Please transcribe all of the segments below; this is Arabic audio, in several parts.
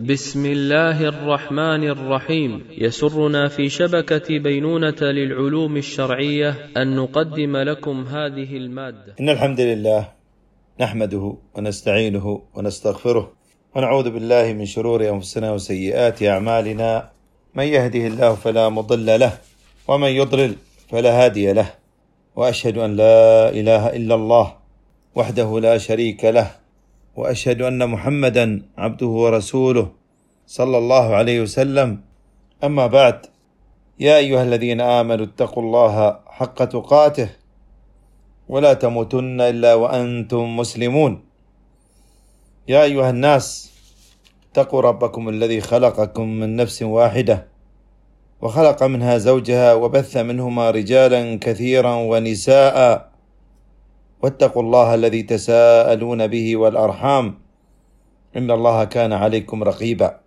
بسم الله الرحمن الرحيم. يسرنا في شبكة بينونة للعلوم الشرعية أن نقدم لكم هذه المادة. إن الحمد لله نحمده ونستعينه ونستغفره ونعوذ بالله من شرور أنفسنا وسيئات أعمالنا، من يهده الله فلا مضل له ومن يضلل فلا هادي له، وأشهد أن لا إله إلا الله وحده لا شريك له، وأشهد أن محمدا عبده ورسوله صلى الله عليه وسلم. أما بعد، يا أيها الذين آمنوا اتقوا الله حق تقاته ولا تموتن إلا وأنتم مسلمون. يا أيها الناس اتقوا ربكم الذي خلقكم من نفس واحدة وخلق منها زوجها وبث منهما رجالا كثيرا ونساء، واتقوا الله الذي تساءلون به والأرحام إن الله كان عليكم رقيبا.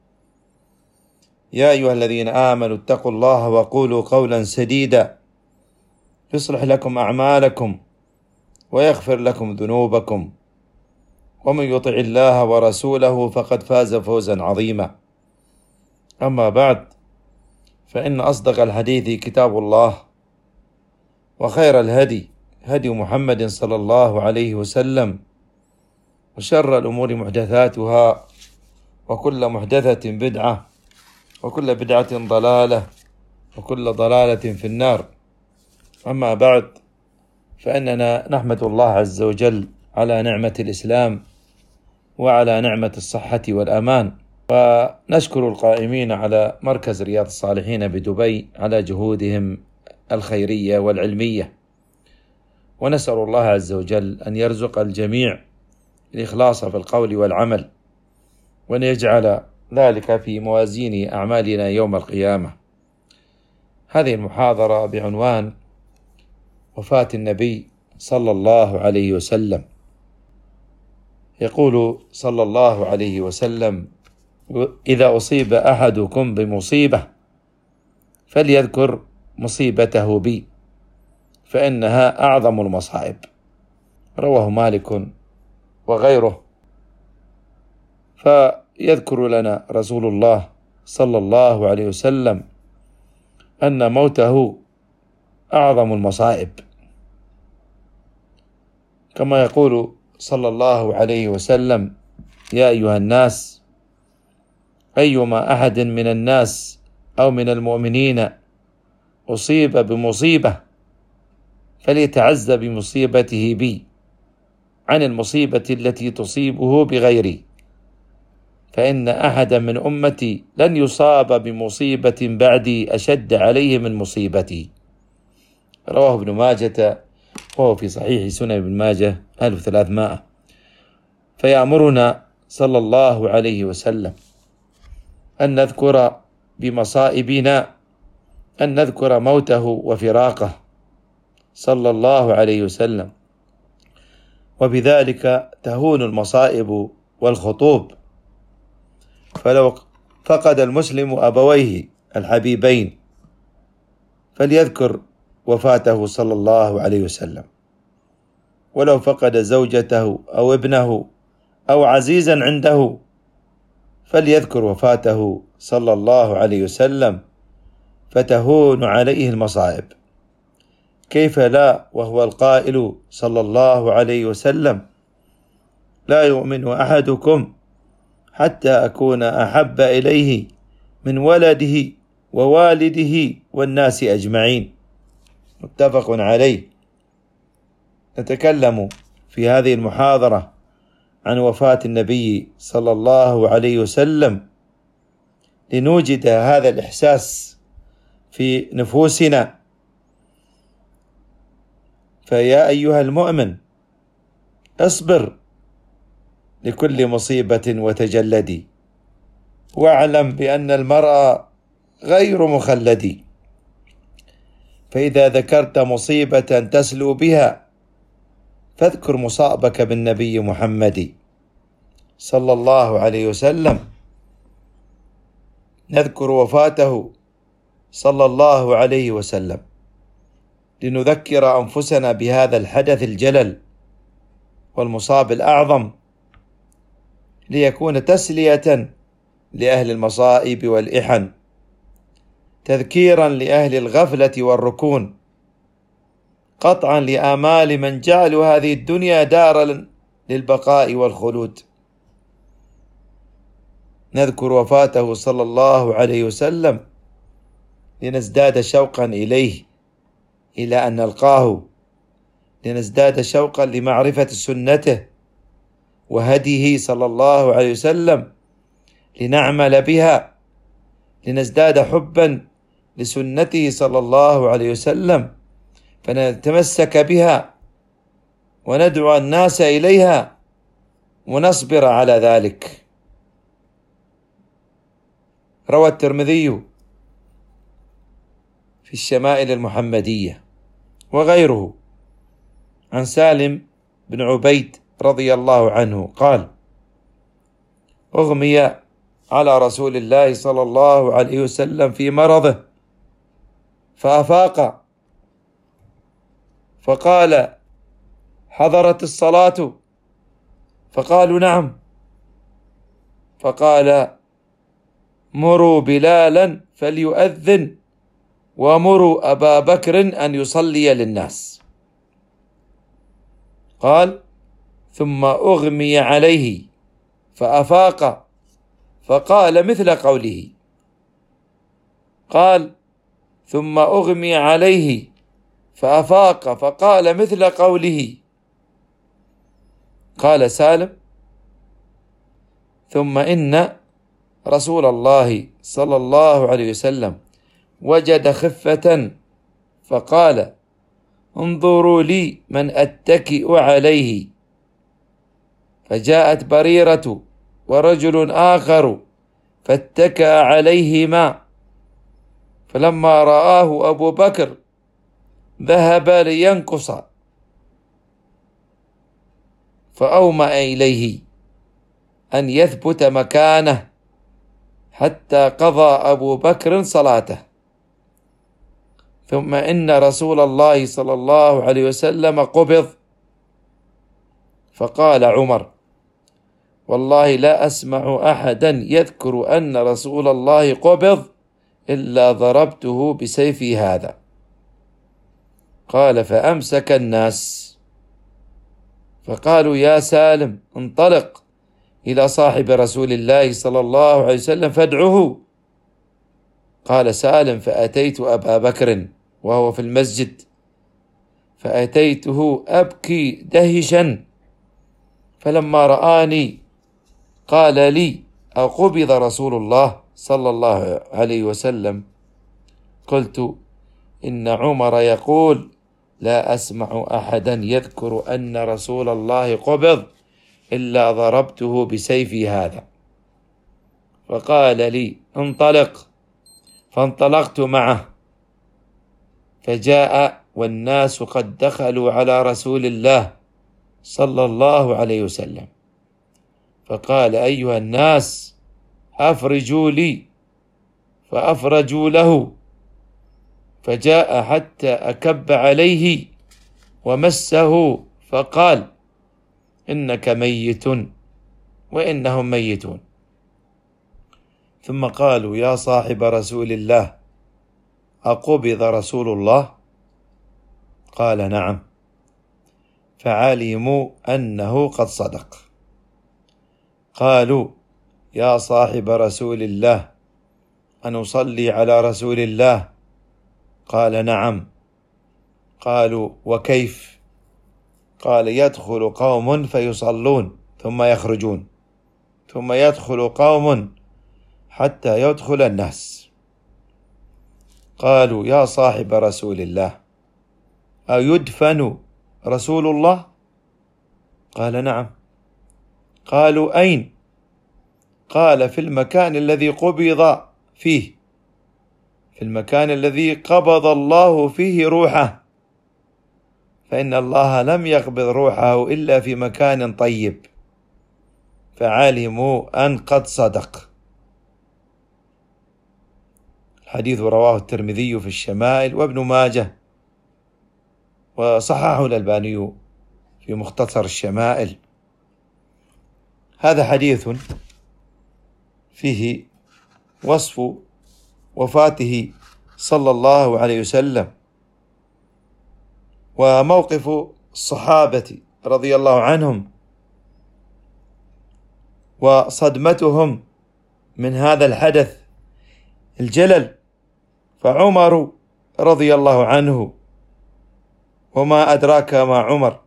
يا أيها الذين آمنوا اتقوا الله وقولوا قولا سديدا يصلح لكم أعمالكم ويغفر لكم ذنوبكم، ومن يطع الله ورسوله فقد فاز فوزا عظيما. أما بعد، فإن أصدق الحديث كتاب الله، وخير الهدي هدي محمد صلى الله عليه وسلم، وشر الأمور محدثاتها، وكل محدثة بدعة، وكل بدعة ضلالة، وكل ضلالة في النار. أما بعد، فإننا نحمد الله عز وجل على نعمة الإسلام وعلى نعمة الصحة والأمان، ونشكر القائمين على مركز رياض الصالحين بدبي على جهودهم الخيرية والعلمية، ونسأل الله عز وجل أن يرزق الجميع الإخلاص في القول والعمل، وأن يجعل ذلك في موازين أعمالنا يوم القيامة. هذه المحاضرة بعنوان وفاة النبي صلى الله عليه وسلم. يقول صلى الله عليه وسلم: إذا أصيب أحدكم بمصيبة فليذكر مصيبته بي فإنها أعظم المصائب. رواه مالك وغيره. فيذكر لنا رسول الله صلى الله عليه وسلم أن موته أعظم المصائب، كما يقول صلى الله عليه وسلم: يا أيها الناس، أيما أحد من الناس أو من المؤمنين أصيب بمصيبة فليتعز بمصيبته بي عن المصيبة التي تصيبه بغيري، فإن أحدا من أمتي لن يصاب بمصيبة بعدي أشد عليه من مصيبتي. رواه ابن ماجة، وهو في صحيح سنن ابن ماجة 1300. فيأمرنا صلى الله عليه وسلم أن نذكر بمصائبنا، أن نذكر موته وفراقه صلى الله عليه وسلم، وبذلك تهون المصائب والخطوب. فلو فقد المسلم أبويه الحبيبين فليذكر وفاته صلى الله عليه وسلم، ولو فقد زوجته أو ابنه أو عزيزا عنده فليذكر وفاته صلى الله عليه وسلم فتهون عليه المصائب. كيف لا وهو القائل صلى الله عليه وسلم: لا يؤمن أحدكم حتى أكون أحب إليه من ولده ووالده والناس أجمعين. متفق عليه. نتكلم في هذه المحاضرة عن وفاة النبي صلى الله عليه وسلم لنوجد هذا الإحساس في نفوسنا. فيا أيها المؤمن، اصبر لكل مصيبة وتجلدي، واعلم بأن المرء غير مخلد، فإذا ذكرت مصيبة تسلو بها فاذكر مصابك بالنبي محمد صلى الله عليه وسلم. نذكر وفاته صلى الله عليه وسلم لنذكر أنفسنا بهذا الحدث الجلل والمصاب الأعظم، ليكون تسلية لأهل المصائب والإحن، تذكيرا لأهل الغفلة والركون، قطعا لآمال من جعلوا هذه الدنيا دارا للبقاء والخلود. نذكر وفاته صلى الله عليه وسلم لنزداد شوقا إليه، إلى أن نلقاه، لنزداد شوقا لمعرفة سنته وهديه صلى الله عليه وسلم، لنعمل بها، لنزداد حبا لسنته صلى الله عليه وسلم، فنتمسك بها وندعو الناس إليها ونصبر على ذلك. روى الترمذي في الشمائل المحمدية وغيره عن سالم بن عبيد رضي الله عنه قال: أغمي على رسول الله صلى الله عليه وسلم في مرضه فأفاق، فقال: حضرت الصلاة؟ فقالوا: نعم. فقال: مروا بلالا فليؤذن، ومروا أبا بكر أن يصلي للناس. قال: ثم أغمي عليه فأفاق، فقال مثل قوله. قال: ثم أغمي عليه فأفاق، فقال مثل قوله. قال سالم: ثم إن رسول الله صلى الله عليه وسلم وجد خفة فقال: انظروا لي من أتكئ عليه. فجاءت بريرة ورجل آخر فاتكأ عليهما، فلما رآه أبو بكر ذهب لينقص، فأومأ إليه أن يثبت مكانه حتى قضى أبو بكر صلاته. ثم إن رسول الله صلى الله عليه وسلم قبض، فقال عمر: والله لا أسمع أحدا يذكر أن رسول الله قبض إلا ضربته بسيفي هذا. قال: فأمسك الناس، فقالوا: يا سالم انطلق إلى صاحب رسول الله صلى الله عليه وسلم فادعه. قال سالم: فأتيت أبا بكر وهو في المسجد، فأتيته أبكي دهشا، فلما رآني قال لي: أقبض رسول الله صلى الله عليه وسلم؟ قلت: إن عمر يقول: لا أسمع أحدا يذكر أن رسول الله قبض إلا ضربته بسيفي هذا. فقال لي: انطلق، فانطلقت معه، فجاء والناس قد دخلوا على رسول الله صلى الله عليه وسلم، فقال: أيها الناس أفرجوا لي، فأفرجوا له، فجاء حتى أكب عليه ومسه، فقال: إنك ميت وإنهم ميتون. ثم قالوا: يا صاحب رسول الله، أقبض رسول الله؟ قال: نعم. فعلموا أنه قد صدق. قالوا: يا صاحب رسول الله، أنصلي على رسول الله؟ قال: نعم. قالوا: وكيف؟ قال: يدخل قوم فيصلون ثم يخرجون، ثم يدخل قوم حتى يدخل الناس. قالوا: يا صاحب رسول الله، أيدفن رسول الله؟ قال: نعم. قالوا: أين؟ قال: في المكان الذي قبض فيه، في المكان الذي قبض الله فيه روحه، فإن الله لم يقبض روحه إلا في مكان طيب. فعلموا أن قد صدق. الحديث رواه الترمذي في الشمائل وابن ماجه، وصححه الألباني في مختصر الشمائل. هذا حديث فيه وصف وفاته صلى الله عليه وسلم، وموقف الصحابة رضي الله عنهم وصدمتهم من هذا الحدث الجلل. فعمر رضي الله عنه، وما أدراك ما عمر،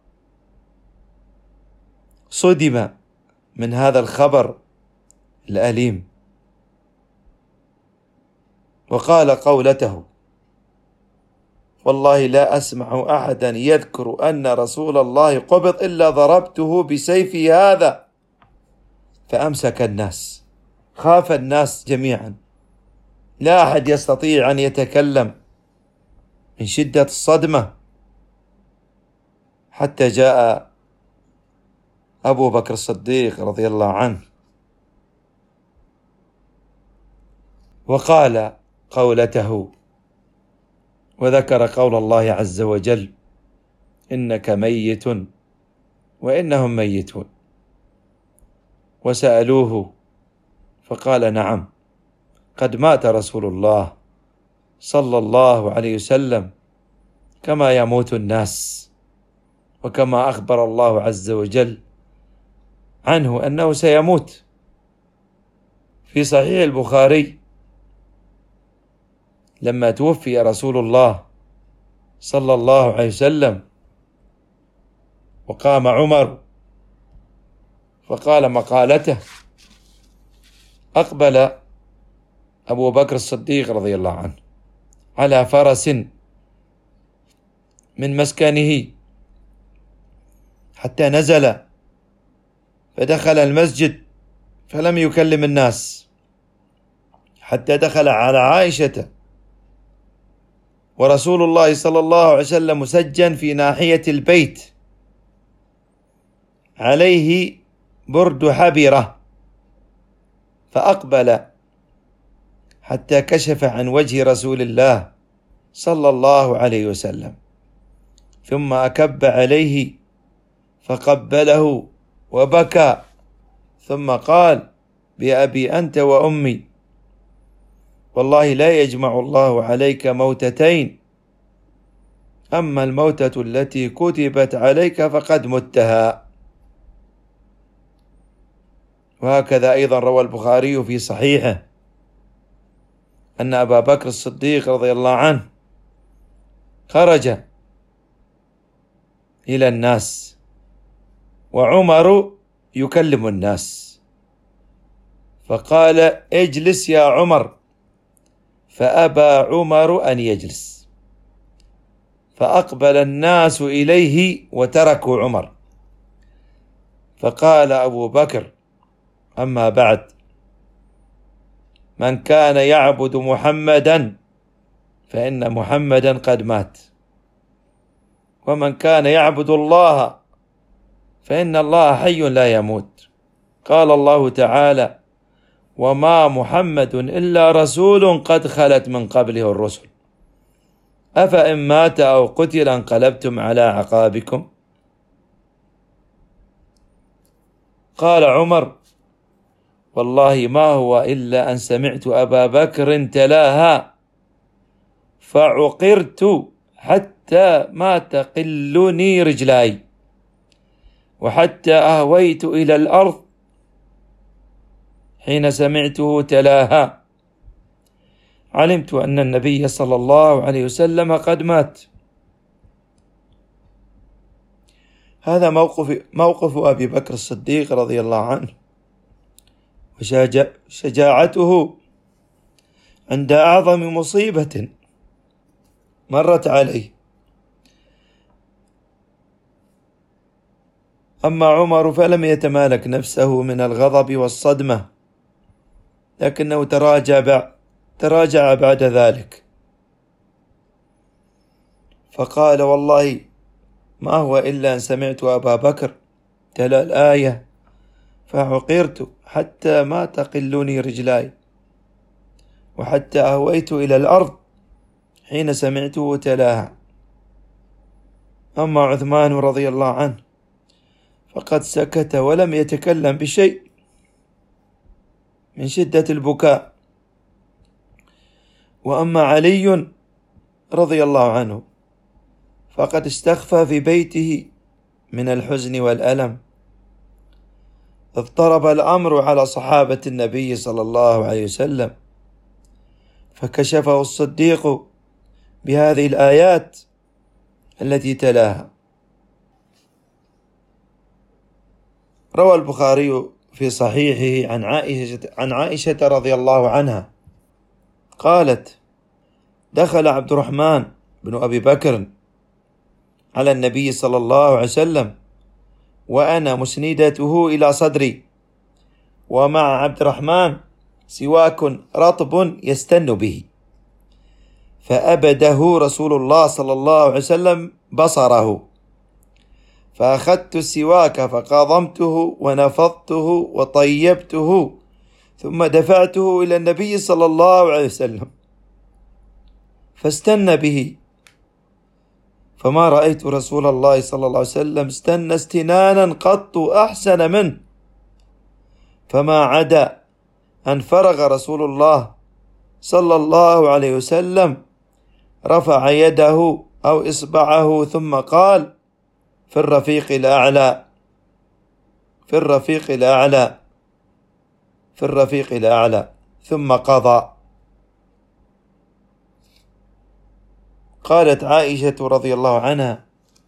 صدم من هذا الخبر الأليم، وقال قولته: والله لا أسمع أحدا يذكر أن رسول الله قبض إلا ضربته بسيفي هذا. فأمسك الناس، خاف الناس جميعا، لا أحد يستطيع أن يتكلم من شدة الصدمة، حتى جاء أبو بكر الصديق رضي الله عنه وقال قولته، وذكر قول الله عز وجل: إنك ميت وإنهم ميتون. وسألوه فقال: نعم، قد مات رسول الله صلى الله عليه وسلم كما يموت الناس، وكما أخبر الله عز وجل عنه أنه سيموت. في صحيح البخاري لما توفي رسول الله صلى الله عليه وسلم، وقام عمر فقال مقالته، أقبل أبو بكر الصديق رضي الله عنه على فرس من مسكنه حتى نزل فدخل المسجد فلم يكلم الناس، حتى دخل على عائشة ورسول الله صلى الله عليه وسلم مسجن في ناحية البيت، عليه برد حبرة، فأقبل حتى كشف عن وجه رسول الله صلى الله عليه وسلم، ثم أكب عليه فقبله وبكى، ثم قال: بأبي أنت وأمي، والله لا يجمع الله عليك موتتين، أما الموتة التي كتبت عليك فقد متها. وهكذا أيضا روى البخاري في صحيحه أن أبا بكر الصديق رضي الله عنه خرج إلى الناس وعمر يكلم الناس، فقال: اجلس يا عمر، فأبى عمر أن يجلس، فأقبل الناس إليه وتركوا عمر. فقال أبو بكر: أما بعد، من كان يعبد محمدا فإن محمدا قد مات، ومن كان يعبد الله فإن الله حي لا يموت. قال الله تعالى: وما محمد إلا رسول قد خلت من قبله الرسل أفإن مات أو قتل انقلبتم على عقابكم. قال عمر: والله ما هو إلا أن سمعت أبا بكر تلاها فعقرت حتى ما تقلني رجلاي، وحتى أهويت إلى الأرض حين سمعته تلاها، علمت أن النبي صلى الله عليه وسلم قد مات. هذا موقف أبي بكر الصديق رضي الله عنه، وشجاعته عند أعظم مصيبة مرت عليه. أما عمر فلم يتمالك نفسه من الغضب والصدمة، لكنه تراجع بعد ذلك، فقال: والله ما هو إلا أن سمعت أبا بكر تلا الآية فعقرت حتى ما تقلني رجلاي، وحتى أهويت إلى الأرض حين سمعته تلاها. أما عثمان رضي الله عنه فقد سكت ولم يتكلم بشيء من شدة البكاء. وأما علي رضي الله عنه فقد استخفى في بيته من الحزن والألم. اضطرب الأمر على صحابة النبي صلى الله عليه وسلم، فكشفه الصديق بهذه الآيات التي تلاها. روى البخاري في صحيحه عن عائشة رضي الله عنها قالت: دخل عبد الرحمن بن أبي بكر على النبي صلى الله عليه وسلم وأنا مسندته إلى صدري، ومع عبد الرحمن سواك رطب يستن به، فأبده رسول الله صلى الله عليه وسلم بصره، فأخذت السواك فقاضمته ونفضته وطيبته، ثم دفعته إلى النبي صلى الله عليه وسلم فاستن به، فما رأيت رسول الله صلى الله عليه وسلم استنى استنانا قط أحسن منه، فما عدا أن فرغ رسول الله صلى الله عليه وسلم رفع يده أو إصبعه ثم قال: في الرفيق الأعلى، في الرفيق الأعلى، في الرفيق الأعلى، ثم قضى. قالت عائشة رضي الله عنها: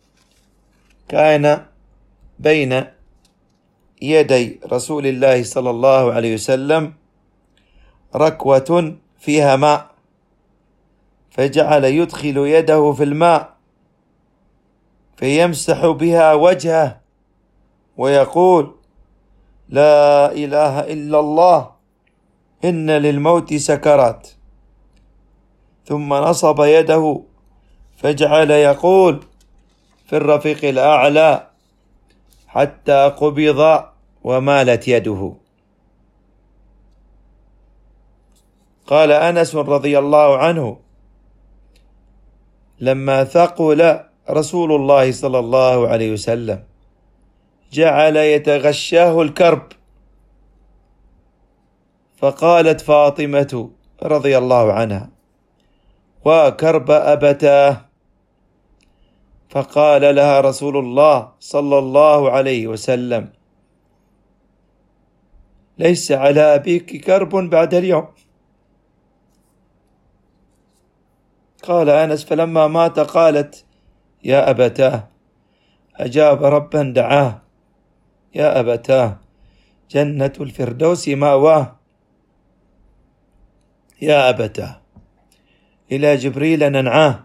كان بين يدي رسول الله صلى الله عليه وسلم ركوة فيها ماء، فجعل يدخل يده في الماء فيمسح بها وجهه ويقول: لا إله إلا الله، إن للموت سكرات، ثم نصب يده فجعل يقول: في الرفيق الأعلى، حتى قبض ومالت يده. قال أنس رضي الله عنه: لما ثقل رسول الله صلى الله عليه وسلم جعل يتغشاه الكرب، فقالت فاطمة رضي الله عنها: وكرب أبتاه، فقال لها رسول الله صلى الله عليه وسلم: ليس على أبيك كرب بعد اليوم. قال أنس: فلما مات قالت: يا أبتاه، أجاب ربا دعاه، يا أبتاه، جنة الفردوس مأواه، يا أبتاه، إلى جبريل ننعاه.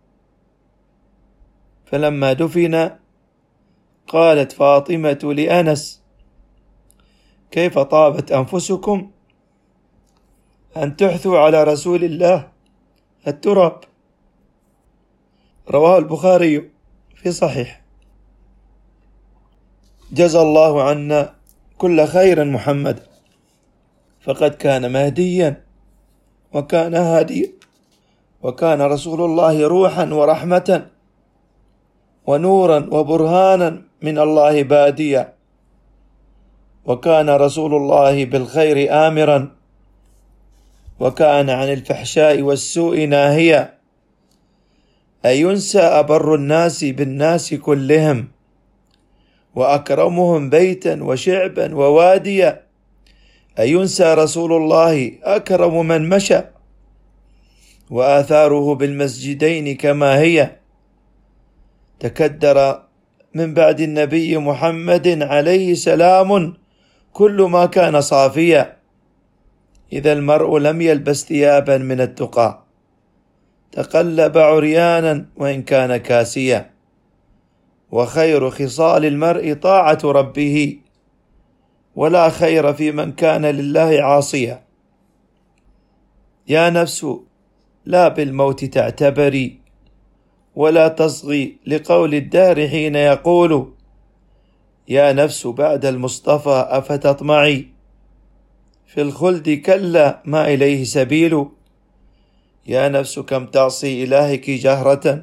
فلما دفن قالت فاطمة لأنس: كيف طابت أنفسكم أن تحثوا على رسول الله التراب. رواه البخاري في صحيح. جزى الله عنا كل خير محمد، فقد كان مهديا وكان هاديا، وكان رسول الله روحا ورحمة ونورا وبرهانا من الله باديا، وكان رسول الله بالخير آمرا، وكان عن الفحشاء والسوء ناهيا. أينسى أبر الناس بالناس كلهم، وأكرمهم بيتا وشعبا وواديا. أينسى رسول الله أكرم من مشى، وآثاره بالمسجدين كما هي. تكدر من بعد النبي محمد عليه سلام كل ما كان صافيا، إذا المرء لم يلبس ثيابا من التقى تقلب عريانا وإن كان كاسيا. وخير خصال المرء طاعة ربه، ولا خير في من كان لله عاصيا. يا نفس لا بالموت تعتبري، ولا تصغي لقول الدهر حين يقول: يا نفس بعد المصطفى أفتطمعي، في الخلد كلا ما إليه سبيل. يا نفس كم تعصي إلهك جهرة،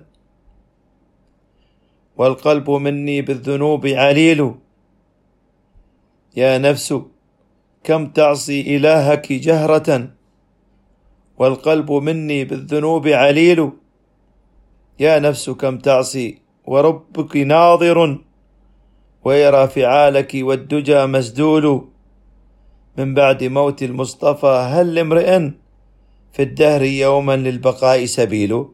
والقلب مني بالذنوب عليل. يا نفس كم تعصي إلهك جهرة والقلب مني بالذنوب عليل. يا نفس كم تعصي وربك ناظر ويرى فعالك والدجى مسدول. من بعد موت المصطفى هل لامرئ في الدهر يوما للبقاء سبيل.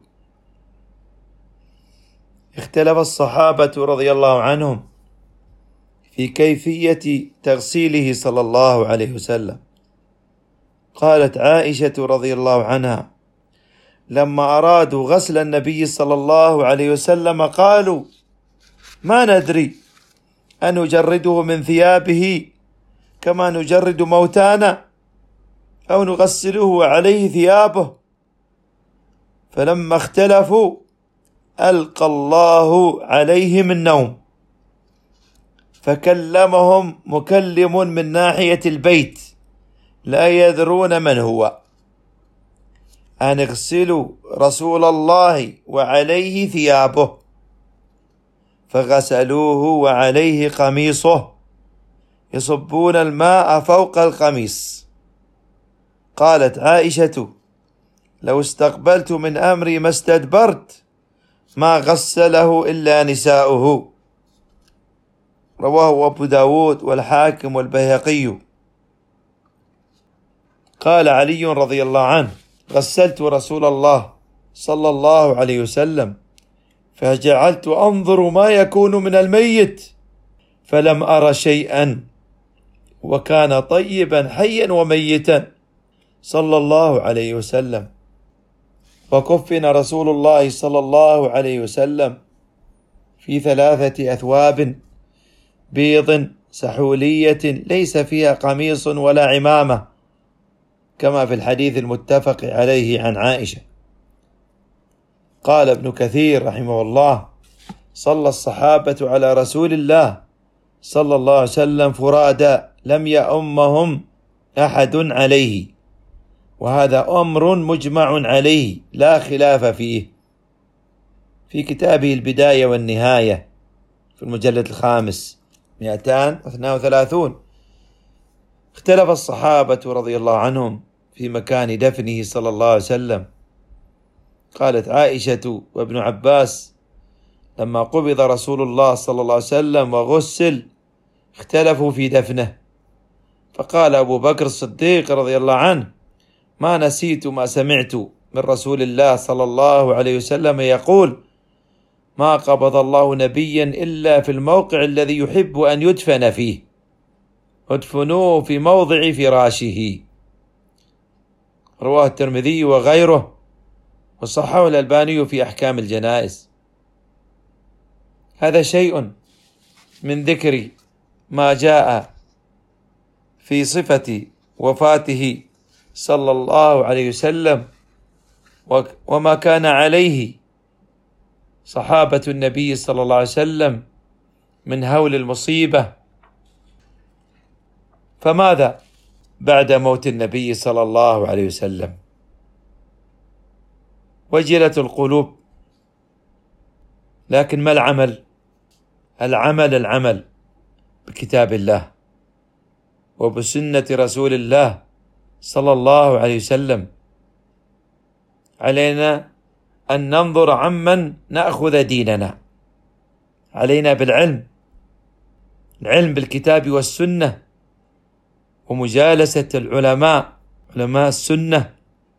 اختلف الصحابة رضي الله عنهم في كيفية تغسيله صلى الله عليه وسلم. قالت عائشة رضي الله عنها: لما أرادوا غسل النبي صلى الله عليه وسلم قالوا: ما ندري أن نجرده من ثيابه كما نجرد موتانا أو نغسله عليه ثيابه. فلما اختلفوا ألقى الله عليهم النوم فكلمهم مكلم من ناحية البيت لا يدرون من هو أن اغسلوا رسول الله وعليه ثيابه، فغسلوه وعليه قميصه يصبون الماء فوق القميص. قالت عائشة: لو استقبلت من أمري ما استدبرت ما غسله إلا نساؤه. رواه أبو داود والحاكم والبيهقي. قال علي رضي الله عنه: غسلت رسول الله صلى الله عليه وسلم فجعلت أنظر ما يكون من الميت فلم أر شيئا، وكان طيبا حيا وميتا صلى الله عليه وسلم. وكفن رسول الله صلى الله عليه وسلم في 3 أثواب بيض سحولية ليس فيها قميص ولا عمامة، كما في الحديث المتفق عليه عن عائشة. قال ابن كثير رحمه الله: صلى الصحابة على رسول الله صلى الله عليه وسلم فرادى لم يؤمهم أحد عليه، وهذا أمر مجمع عليه لا خلاف فيه. في كتابه البداية والنهاية في المجلد 5 232 اختلف الصحابة رضي الله عنهم في مكان دفنه صلى الله عليه وسلم. قالت عائشة وابن عباس: لما قبض رسول الله صلى الله عليه وسلم وغسل اختلفوا في دفنه، فقال أبو بكر الصديق رضي الله عنه: ما نسيت ما سمعت من رسول الله صلى الله عليه وسلم يقول: ما قبض الله نبيا إلا في الموقع الذي يحب أن يدفن فيه، ادفنوه في موضع فراشه. رواه الترمذي وغيره، وصححه الألباني في أحكام الجنائز. هذا شيء من ذكر ما جاء في صفة وفاته صلى الله عليه وسلم وما كان عليه صحابة النبي صلى الله عليه وسلم من هول المصيبة. فماذا بعد موت النبي صلى الله عليه وسلم؟ وجلت القلوب، لكن ما العمل؟ العمل بكتاب الله وبسنة رسول الله صلى الله عليه وسلم. علينا أن ننظر عمن نأخذ ديننا. علينا بالعلم، العلم بالكتاب والسنة ومجالسة العلماء، علماء السنة.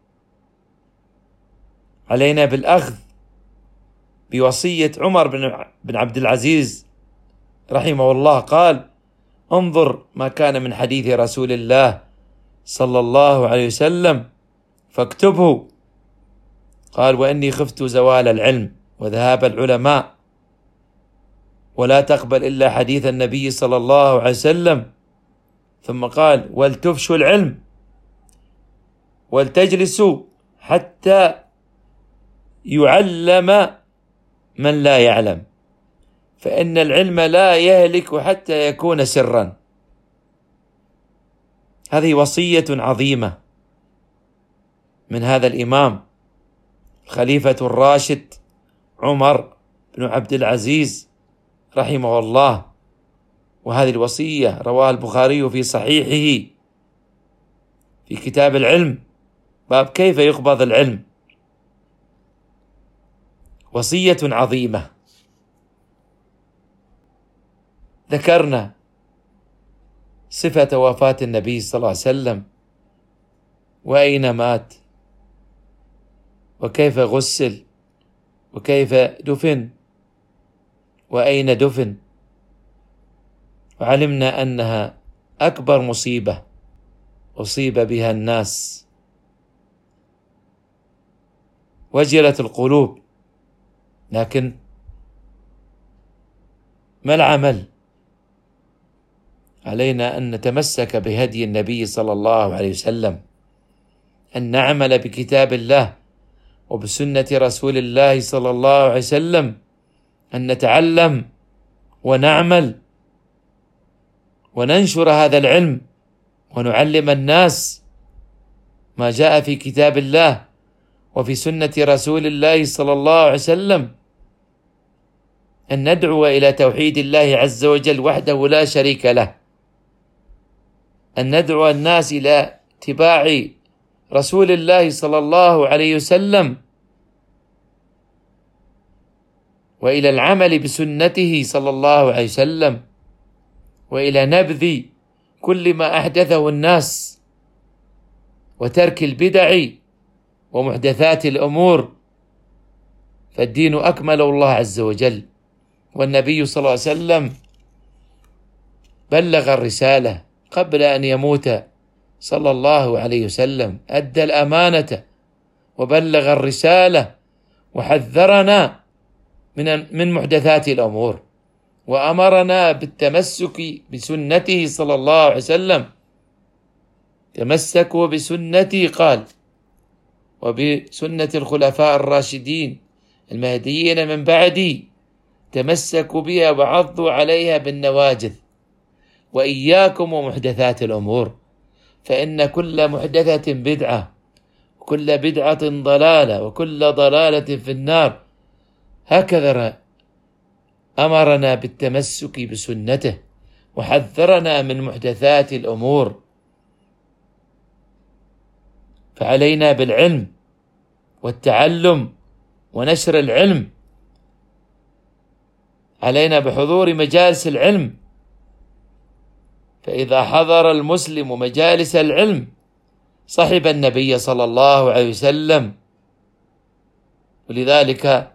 علينا بالأخذ بوصية عمر بن عبد العزيز رحمه الله، قال: انظر ما كان من حديث رسول الله صلى الله عليه وسلم فاكتبه. قال: وإني خفت زوال العلم وذهاب العلماء، ولا تقبل إلا حديث النبي صلى الله عليه وسلم. ثم قال: ولتفشوا العلم ولتجلسوا حتى يعلم من لا يعلم، فإن العلم لا يهلك حتى يكون سرا. هذه وصية عظيمة من هذا الإمام الخليفة الراشد عمر بن عبد العزيز رحمه الله. وهذه الوصية رواها البخاري في صحيحه في كتاب العلم، باب كيف يقبض العلم، وصية عظيمة. ذكرنا صفة وفاة النبي صلى الله عليه وسلم، وأين مات، وكيف غسل، وكيف دفن، وأين دفن، وعلمنا أنها أكبر مصيبة أصيب بها الناس، وجلت القلوب. لكن ما العمل؟ علينا أن نتمسك بهدي النبي صلى الله عليه وسلم، أن نعمل بكتاب الله وبسنة رسول الله صلى الله عليه وسلم، أن نتعلم ونعمل وننشر هذا العلم ونعلم الناس ما جاء في كتاب الله وفي سنة رسول الله صلى الله عليه وسلم، أن ندعو إلى توحيد الله عز وجل وحده لا شريك له، أن ندعو الناس إلى اتباع رسول الله صلى الله عليه وسلم وإلى العمل بسنته صلى الله عليه وسلم، وإلى نبذ كل ما أحدثه الناس وترك البدع ومحدثات الأمور. فالدين أكمله الله عز وجل، والنبي صلى الله عليه وسلم بلغ الرسالة قبل أن يموت صلى الله عليه وسلم، أدى الأمانة وبلغ الرسالة وحذرنا من محدثات الأمور، وأمرنا بالتمسك بسنته صلى الله عليه وسلم. تمسكوا بسنتي قال، وبسنة الخلفاء الراشدين المهديين من بعدي، تمسكوا بها وعضوا عليها بالنواجذ، وإياكم ومحدثات الأمور، فإن كل محدثة بدعة، وكل بدعة ضلالة، وكل ضلالة في النار. هكذا أمرنا بالتمسك بسنته وحذرنا من محدثات الأمور. فعلينا بالعلم والتعلم ونشر العلم، علينا بحضور مجالس العلم، فإذا حضر المسلم مجالس العلم صحب النبي صلى الله عليه وسلم. ولذلك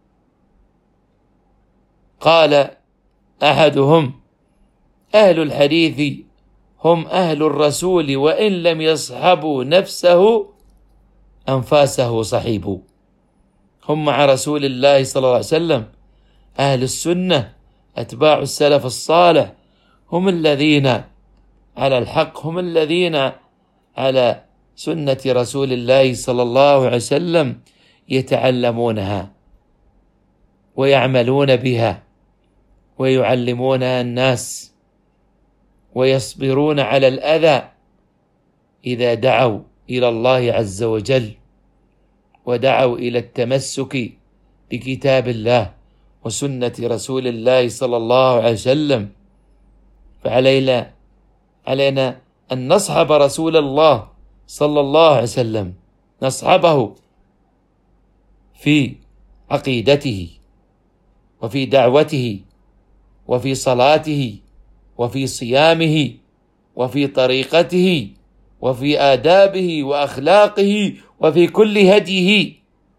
قال أحدهم: أهل الحديث هم أهل الرسول، وإن لم يصحبوا نفسه أنفاسه صحيبوا. هم مع رسول الله صلى الله عليه وسلم، أهل السنة أتباع السلف الصالح، هم الذين على الحق، هم الذين على سنة رسول الله صلى الله عليه وسلم، يتعلمونها ويعملون بها ويعلمونها الناس، ويصبرون على الأذى إذا دعوا إلى الله عز وجل ودعوا إلى التمسك بكتاب الله وسنة رسول الله صلى الله عليه وسلم. فعلينا أن نصحب رسول الله صلى الله عليه وسلم، نصحبه في عقيدته وفي دعوته وفي صلاته وفي صيامه وفي طريقته وفي آدابه وأخلاقه وفي كل هديه.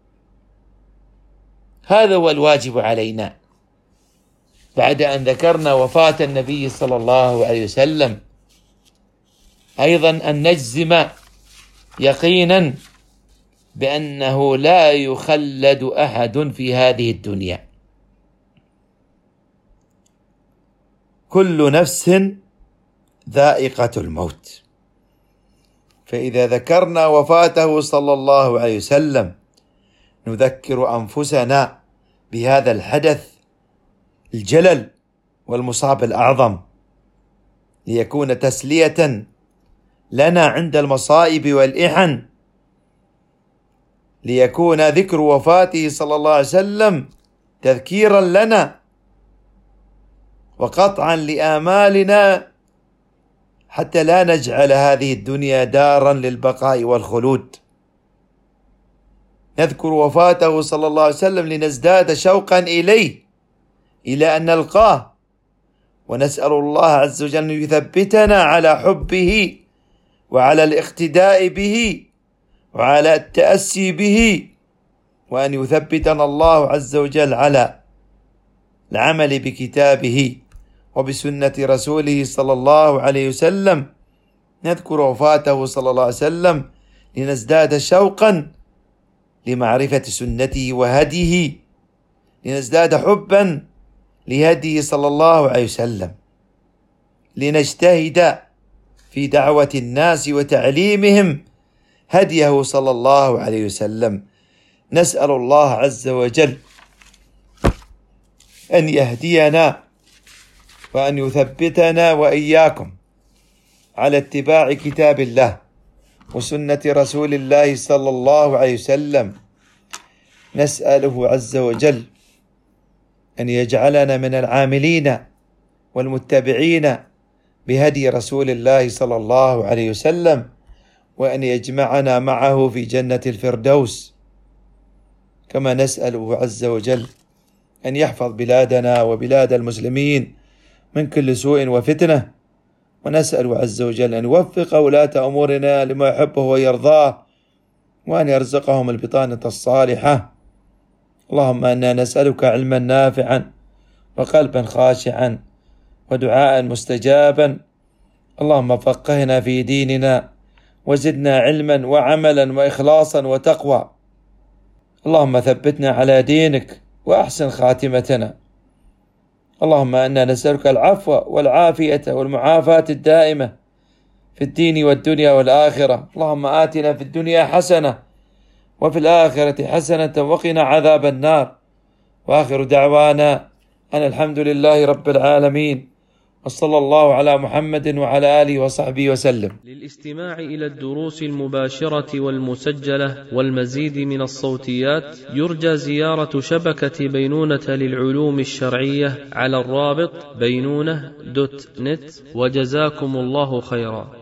هذا هو الواجب علينا. بعد أن ذكرنا وفاة النبي صلى الله عليه وسلم، أيضا أن نجزم يقينا بأنه لا يخلد أحد في هذه الدنيا، كل نفس ذائقة الموت. فإذا ذكرنا وفاته صلى الله عليه وسلم نذكر أنفسنا بهذا الحدث الجلل والمصاب الأعظم، ليكون تسلية لنا عند المصائب والإحن، ليكون ذكر وفاته صلى الله عليه وسلم تذكيرا لنا وقطعا لآمالنا حتى لا نجعل هذه الدنيا دارا للبقاء والخلود. نذكر وفاته صلى الله عليه وسلم لنزداد شوقا إليه، إلى أن نلقاه، ونسأل الله عز وجل أن يثبتنا على حبه وعلى الاقتداء به وعلى التأسي به، وأن يثبتنا الله عز وجل على العمل بكتابه وبسنة رسوله صلى الله عليه وسلم. نذكر وفاته صلى الله عليه وسلم لنزداد شوقا لمعرفة سنته وهديه، لنزداد حبا لهديه صلى الله عليه وسلم، لنجتهد في دعوة الناس وتعليمهم هديه صلى الله عليه وسلم. نسأل الله عز وجل أن يهدينا وأن يثبتنا وإياكم على اتباع كتاب الله وسنة رسول الله صلى الله عليه وسلم. نسأله عز وجل أن يجعلنا من العاملين والمتبعين بهدي رسول الله صلى الله عليه وسلم، وأن يجمعنا معه في جنة الفردوس. كما نسأله عز وجل أن يحفظ بلادنا وبلاد المسلمين من كل سوء وفتنة، ونسأل عز وجل أن يوفق ولاة أمورنا لما يحبه ويرضاه، وأن يرزقهم البطانة الصالحة. اللهم إنا نسألك علما نافعا وقلبا خاشعا ودعاء مستجابا. اللهم فقهنا في ديننا وزدنا علما وعملا وإخلاصا وتقوى. اللهم ثبتنا على دينك وأحسن خاتمتنا. اللهم إنا نسألك العفو والعافية والمعافاة الدائمة في الدين والدنيا والآخرة. اللهم آتنا في الدنيا حسنة وفي الآخرة حسنة وقنا عذاب النار. وآخر دعوانا أن الحمد لله رب العالمين، وصلى الله على محمد وعلى آله وصحبه وسلم. للاستماع إلى الدروس المباشرة والمسجلة والمزيد من الصوتيات يرجى زيارة شبكة بينونة للعلوم الشرعية على الرابط بينونة.net. وجزاكم الله خيرا.